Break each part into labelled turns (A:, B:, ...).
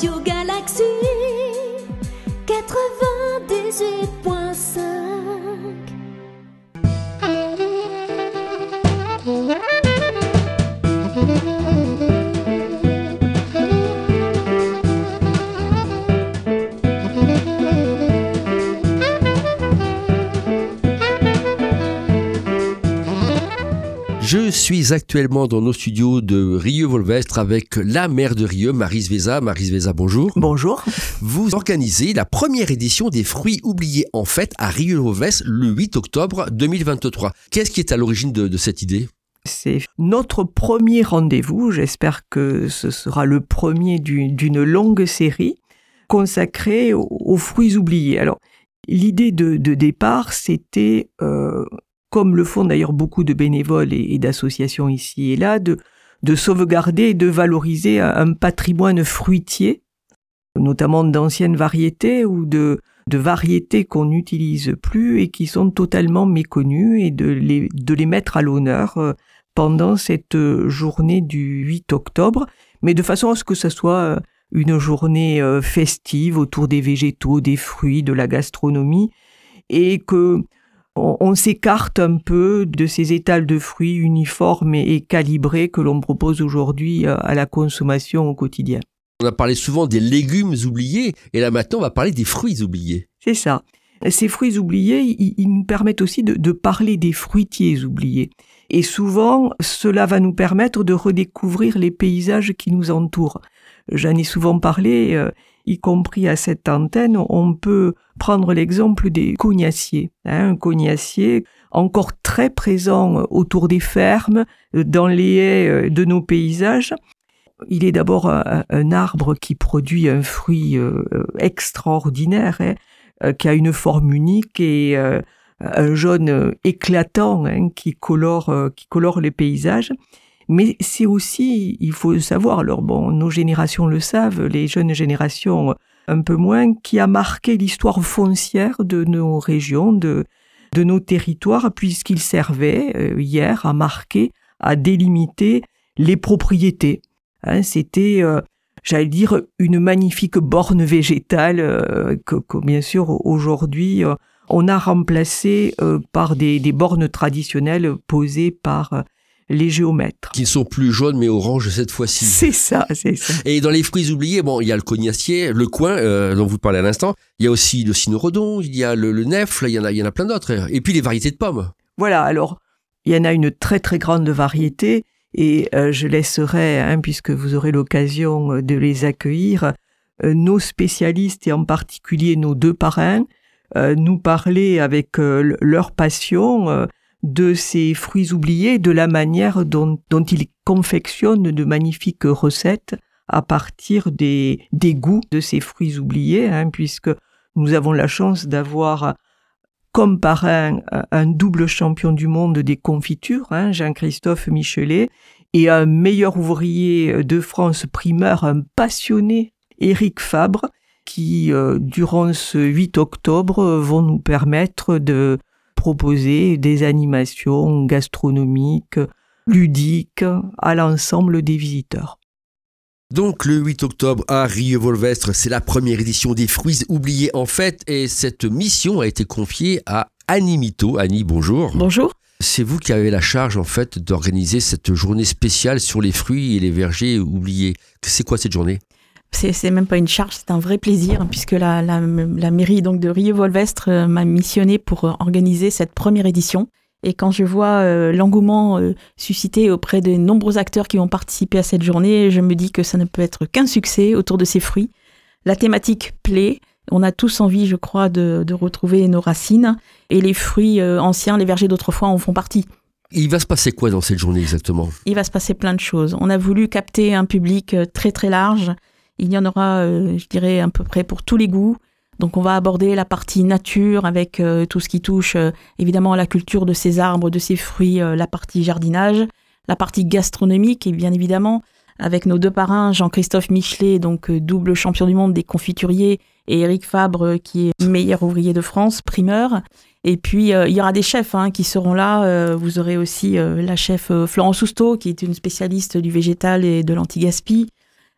A: Radio Galaxy 98.5.
B: Je suis actuellement dans nos studios de Rieux-Volvestre avec la maire de Rieux, Maryse Véza. Maryse Véza, bonjour.
C: Bonjour.
B: Vous organisez la première édition des fruits oubliés en fête à Rieux-Volvestre le 8 octobre 2023. Qu'est-ce qui est à l'origine de cette idée ?
C: C'est notre premier rendez-vous. J'espère que ce sera le premier d'une longue série consacrée aux fruits oubliés. Alors, l'idée de départ, c'était... comme le font d'ailleurs beaucoup de bénévoles et d'associations ici et là, de sauvegarder et de valoriser un patrimoine fruitier, notamment d'anciennes variétés ou de variétés qu'on n'utilise plus et qui sont totalement méconnues, et de les mettre à l'honneur pendant cette journée du 8 octobre, mais de façon à ce que ce soit une journée festive autour des végétaux, des fruits, de la gastronomie, et que on s'écarte un peu de ces étals de fruits uniformes et calibrés que l'on propose aujourd'hui à la consommation au quotidien.
B: On a parlé souvent des légumes oubliés, et là maintenant on va parler des fruits oubliés.
C: C'est ça. Ces fruits oubliés, ils nous permettent aussi de parler des fruitiers oubliés. Et souvent, cela va nous permettre de redécouvrir les paysages qui nous entourent. J'en ai souvent parlé, y compris à cette antenne. On peut prendre l'exemple des cognaciers. Un cognacier encore très présent autour des fermes, dans les haies de nos paysages. Il est d'abord un arbre qui produit un fruit extraordinaire, qui a une forme unique et un jaune éclatant qui colore les paysages. Mais c'est aussi, il faut le savoir, alors bon, nos générations le savent, les jeunes générations un peu moins, qui a marqué l'histoire foncière de nos régions, de nos territoires, puisqu'il servait hier à marquer, à délimiter les propriétés. C'était, j'allais dire, une magnifique borne végétale que bien sûr aujourd'hui on a remplacée par des bornes traditionnelles posées par les géomètres.
B: Qui ne sont plus jaunes mais oranges cette fois-ci.
C: C'est ça.
B: Et dans les fruits oubliés, bon, il y a le cognacier, le coing dont vous parlez à l'instant. Il y a aussi le cynorhodon, il y a le nèfle, il y en a plein d'autres. Et puis les variétés de pommes.
C: Voilà, alors il y en a une très très grande variété, et je laisserai, puisque vous aurez l'occasion de les accueillir, nos spécialistes et en particulier nos deux parrains nous parler avec leur passion de ces fruits oubliés, de la manière dont ils confectionnent de magnifiques recettes à partir des goûts de ces fruits oubliés, puisque nous avons la chance d'avoir comme parrain un double champion du monde des confitures, Jean-Christophe Michelet, et un meilleur ouvrier de France primeur, un passionné, Éric Fabre, qui, durant ce 8 octobre, vont nous permettre de proposer des animations gastronomiques, ludiques, à l'ensemble des visiteurs.
B: Donc le 8 octobre à Rieux-Volvestre, c'est la première édition des fruits oubliés en fête, et cette mission a été confiée à Annie Mito. Annie, bonjour.
D: Bonjour.
B: C'est vous qui avez la charge en fait d'organiser cette journée spéciale sur les fruits et les vergers oubliés. C'est quoi cette journée ?
D: C'est même pas une charge, c'est un vrai plaisir, puisque la mairie donc de Rieux-Volvestre m'a missionné pour organiser cette première édition. Et quand je vois l'engouement suscité auprès de nombreux acteurs qui vont participer à cette journée, je me dis que ça ne peut être qu'un succès autour de ces fruits. La thématique plaît, on a tous envie, je crois, de retrouver nos racines, et les fruits anciens, les vergers d'autrefois en font partie.
B: Il va se passer quoi dans cette journée exactement ?
D: Il va se passer plein de choses. On a voulu capter un public très très large. Il y en aura, je dirais, à peu près pour tous les goûts. Donc on va aborder la partie nature avec tout ce qui touche évidemment à la culture de ces arbres, de ces fruits, la partie jardinage, la partie gastronomique, et bien évidemment avec nos deux parrains, Jean-Christophe Michelet, donc double champion du monde des confituriers, et Éric Fabre, qui est meilleur ouvrier de France, primeur. Et puis il y aura des chefs qui seront là. Vous aurez aussi la chef Florence Housteau, qui est une spécialiste du végétal et de l'anti-gaspi.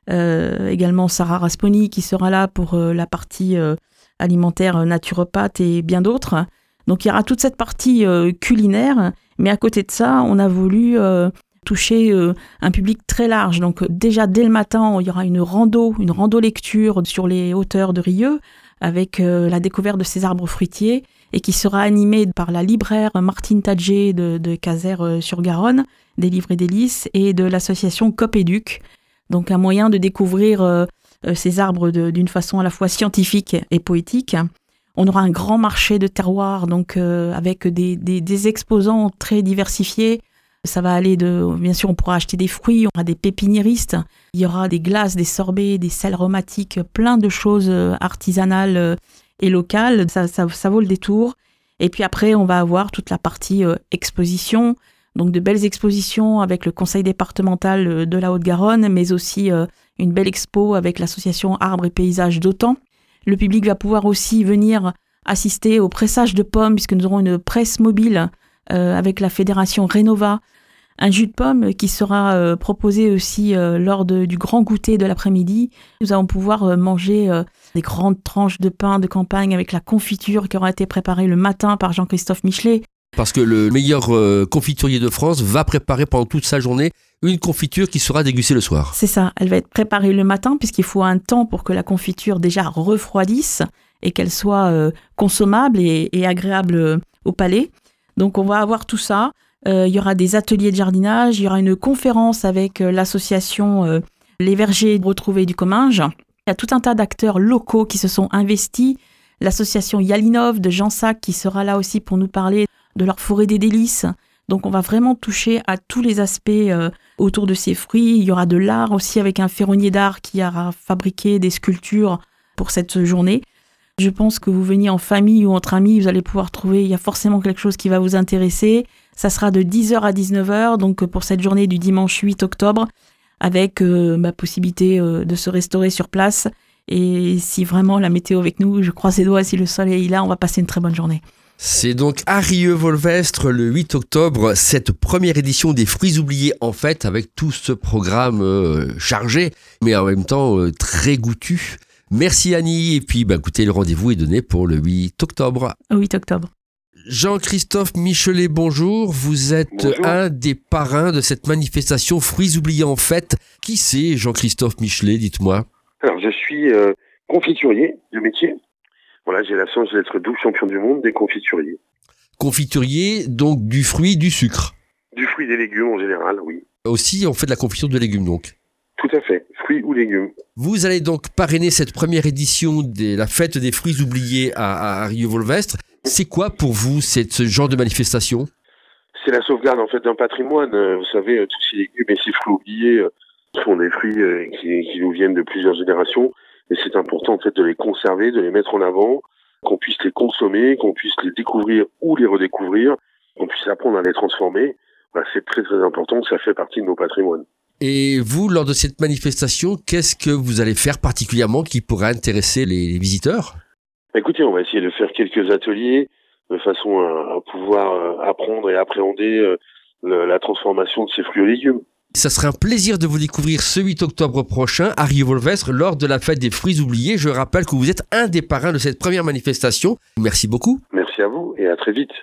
D: également Sarah Rasponi qui sera là pour la partie alimentaire naturopathe et bien d'autres. Donc il y aura toute cette partie culinaire, mais à côté de ça, on a voulu toucher un public très large. Donc déjà dès le matin, il y aura une rando lecture sur les hauteurs de Rieux avec la découverte de ces arbres fruitiers et qui sera animée par la libraire Martine Tadger de Caser-sur-Garonne, des livres et délices, et de l'association Copéduc. Donc un moyen de découvrir ces arbres d'une façon à la fois scientifique et poétique. On aura un grand marché de terroirs, donc avec des exposants très diversifiés. Ça va aller bien sûr, on pourra acheter des fruits, on aura des pépiniéristes, il y aura des glaces, des sorbets, des sels aromatiques, plein de choses artisanales et locales. Ça vaut le détour. Et puis après, on va avoir toute la partie exposition, donc de belles expositions avec le conseil départemental de la Haute-Garonne, mais aussi une belle expo avec l'association Arbres et Paysages d'Autan. Le public va pouvoir aussi venir assister au pressage de pommes, puisque nous aurons une presse mobile avec la fédération Rénova, un jus de pomme qui sera proposé aussi lors du grand goûter de l'après-midi. Nous allons pouvoir manger des grandes tranches de pain de campagne avec la confiture qui aura été préparée le matin par Jean-Christophe Michelet.
B: Parce que le meilleur confiturier de France va préparer pendant toute sa journée une confiture qui sera dégustée le soir.
D: C'est ça, elle va être préparée le matin puisqu'il faut un temps pour que la confiture déjà refroidisse et qu'elle soit consommable et agréable au palais. Donc on va avoir tout ça. Il y aura des ateliers de jardinage, il y aura une conférence avec l'association Les Vergers Retrouvés du Comminges. Il y a tout un tas d'acteurs locaux qui se sont investis. L'association Yalinov de Jean Sac qui sera là aussi pour nous parler de leur forêt des délices. Donc on va vraiment toucher à tous les aspects autour de ces fruits. Il y aura de l'art aussi avec un ferronnier d'art qui aura fabriqué des sculptures pour cette journée. Je pense que vous veniez en famille ou entre amis, vous allez pouvoir trouver, il y a forcément quelque chose qui va vous intéresser. Ça sera de 10h à 19h, donc pour cette journée du dimanche 8 octobre, avec possibilité de se restaurer sur place. Et si vraiment la météo avec nous, je croise les doigts, si le soleil est là, on va passer une très bonne journée.
B: C'est donc à Rieux-Volvestre le 8 octobre, cette première édition des Fruits oubliés en fête, avec tout ce programme chargé, mais en même temps très goûtu. Merci Annie, et puis écoutez, le rendez-vous est donné pour le 8 octobre.
D: 8 octobre.
B: Jean-Christophe Michelet, bonjour. Vous êtes un des parrains de cette manifestation Fruits oubliés en fête. Qui c'est Jean-Christophe Michelet, dites-moi?
E: Alors je suis confiturier de métier. Voilà, j'ai la chance d'être double champion du monde des confituriers.
B: Confiturier, donc du fruit, du sucre?
E: Du fruit et des légumes en général, oui.
B: Aussi, on fait de la confiture de légumes donc?
E: Tout à fait, fruits ou légumes.
B: Vous allez donc parrainer cette première édition de la fête des fruits oubliés à Rieux-Volvestre. C'est quoi pour vous ce genre de manifestation?
E: C'est la sauvegarde en fait d'un patrimoine. Vous savez, tous ces légumes et ces fruits oubliés sont des fruits qui nous viennent de plusieurs générations. Et c'est important en fait de les conserver, de les mettre en avant, qu'on puisse les consommer, qu'on puisse les découvrir ou les redécouvrir, qu'on puisse apprendre à les transformer. Voilà, c'est très très important, ça fait partie de nos patrimoines.
B: Et vous, lors de cette manifestation, qu'est-ce que vous allez faire particulièrement qui pourrait intéresser les visiteurs?
E: Écoutez, on va essayer de faire quelques ateliers de façon à pouvoir apprendre et appréhender la transformation de ces fruits et légumes.
B: Ça serait un plaisir de vous découvrir ce 8 octobre prochain à Rieux-Volvestre lors de la fête des fruits oubliés. Je rappelle que vous êtes un des parrains de cette première manifestation. Merci beaucoup.
E: Merci à vous et à très vite.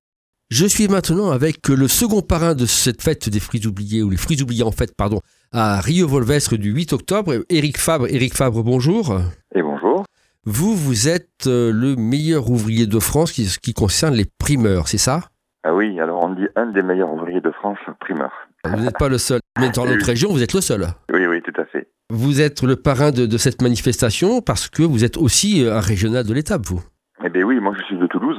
B: Je suis maintenant avec le second parrain de cette fête des fruits oubliés, ou les fruits oubliés en fête, pardon, à Rieux-Volvestre du 8 octobre. Éric Fabre. Éric Fabre, bonjour.
F: Et bonjour.
B: Vous êtes le meilleur ouvrier de France qui concerne les primeurs, c'est ça?
F: Ah oui, alors on dit un des meilleurs ouvriers de France, primeur.
B: Vous n'êtes pas le seul. Mais dans notre région, vous êtes le seul.
F: Oui, oui, tout à fait.
B: Vous êtes le parrain de cette manifestation parce que vous êtes aussi un régional de l'étape, vous.
F: Eh bien oui, moi je suis de Toulouse,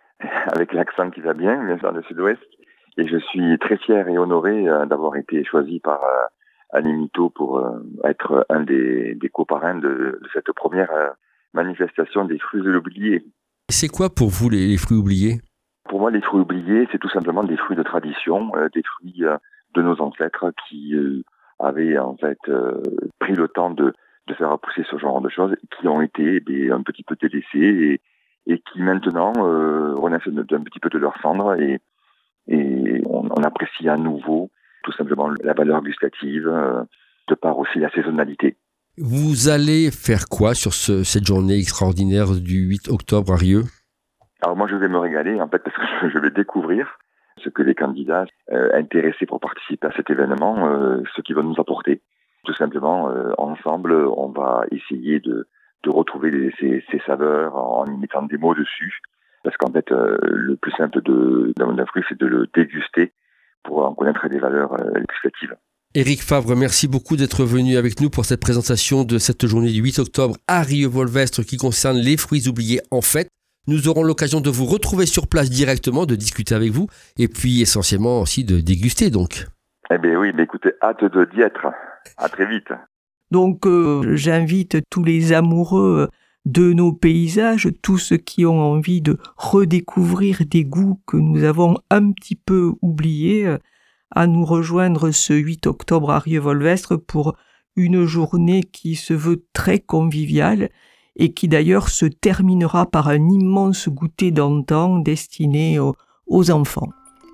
F: avec l'accent qui va bien sûr, le sud-ouest. Et je suis très fier et honoré d'avoir été choisi par Animito pour être un des coparrains de cette première manifestation des fruits oubliés.
B: C'est quoi pour vous les fruits oubliés?
F: Pour moi, les fruits oubliés, c'est tout simplement des fruits de tradition, des fruits de nos ancêtres qui avaient en fait pris le temps de faire pousser ce genre de choses, qui ont été un petit peu délaissés et qui maintenant renaissent un petit peu de leur cendre et on apprécie à nouveau tout simplement la valeur gustative de par aussi la saisonnalité.
B: Vous allez faire quoi sur cette journée extraordinaire du 8 octobre à Rieux ?
F: Alors moi, je vais me régaler, en fait, parce que je vais découvrir ce que les candidats intéressés pour participer à cet événement, ce qu'ils vont nous apporter. Tout simplement, ensemble, on va essayer de retrouver ces saveurs en y mettant des mots dessus. Parce qu'en fait, le plus simple d'un fruit, c'est de le déguster pour en connaître les valeurs gustatives.
B: Éric Favre, merci beaucoup d'être venu avec nous pour cette présentation de cette journée du 8 octobre à Rieux-Volvestre qui concerne les fruits oubliés en fête. Nous aurons l'occasion de vous retrouver sur place directement, de discuter avec vous et puis essentiellement aussi de déguster donc.
F: Eh bien oui, écoutez, hâte d'y être. À très vite.
C: Donc j'invite tous les amoureux de nos paysages, tous ceux qui ont envie de redécouvrir des goûts que nous avons un petit peu oubliés, à nous rejoindre ce 8 octobre à Rieux-Volvestre pour une journée qui se veut très conviviale et qui d'ailleurs se terminera par un immense goûter d'antan destiné aux enfants.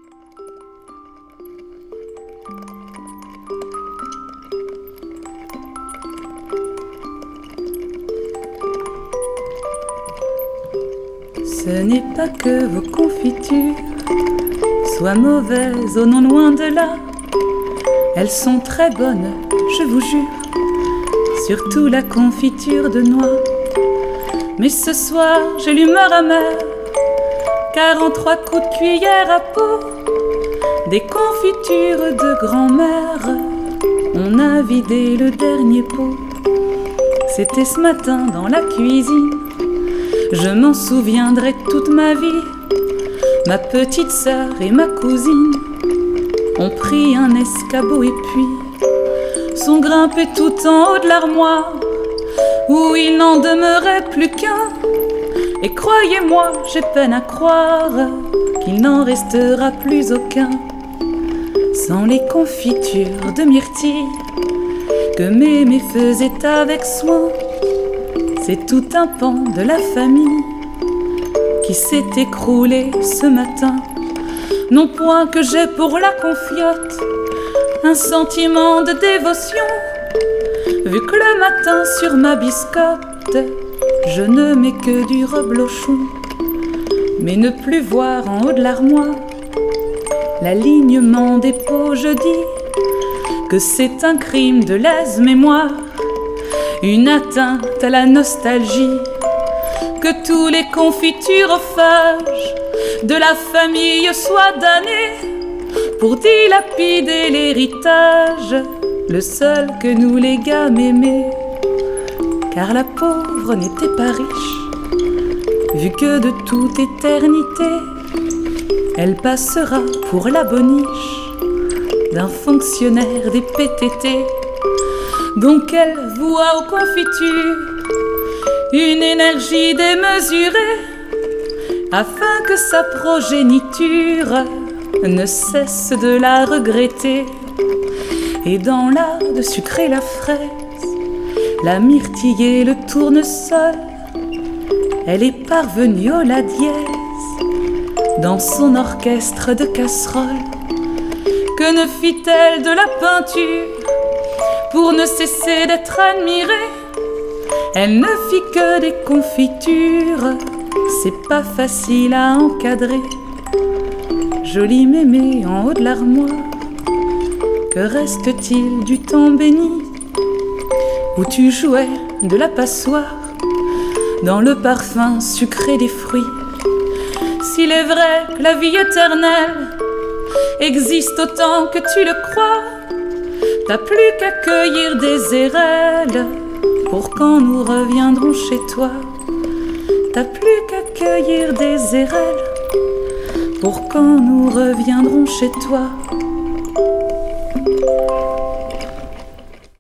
G: Ce n'est pas que vos confitures soient mauvaises, oh non, loin de là. Elles sont très bonnes, je vous jure, surtout la confiture de noix. Mais ce soir, j'ai l'humeur amère, car en 3 coups de cuillère à peau, des confitures de grand-mère, on a vidé le dernier pot. C'était ce matin dans la cuisine, je m'en souviendrai toute ma vie. Ma petite sœur et ma cousine ont pris un escabeau et puis sont grimpés tout en haut de l'armoire où il n'en demeurait plus qu'un. Et croyez-moi, j'ai peine à croire qu'il n'en restera plus aucun. Sans les confitures de myrtille que mémé faisait avec soin, c'est tout un pan de la famille qui s'est écroulé ce matin. Non point que j'ai pour la confiote un sentiment de dévotion, vu que le matin sur ma biscotte je ne mets que du reblochon. Mais ne plus voir en haut de l'armoire l'alignement des pots, je dis que c'est un crime de lèse-mémoire, une atteinte à la nostalgie. Que tous les confiturephages de la famille soient damnés pour dilapider l'héritage, le seul que nous légua mémé. Car la pauvre n'était pas riche, vu que de toute éternité elle passera pour la boniche d'un fonctionnaire des PTT. Donc elle voua aux confitures une énergie démesurée, afin que sa progéniture ne cesse de la regretter. Et dans l'art de sucrer la fraise, la myrtille et le tournesol, elle est parvenue au la dièse dans son orchestre de casseroles. Que ne fit-elle de la peinture pour ne cesser d'être admirée? Elle ne fit que des confitures, c'est pas facile à encadrer. Jolie mémé en haut de l'armoire, que reste-t-il du temps béni où tu jouais de la passoire dans le parfum sucré des fruits? S'il est vrai que la vie éternelle existe autant que tu le crois, t'as plus qu'à cueillir des érelles pour quand nous reviendrons chez toi. T'as plus qu'à cueillir des érelles pour quand nous reviendrons chez toi.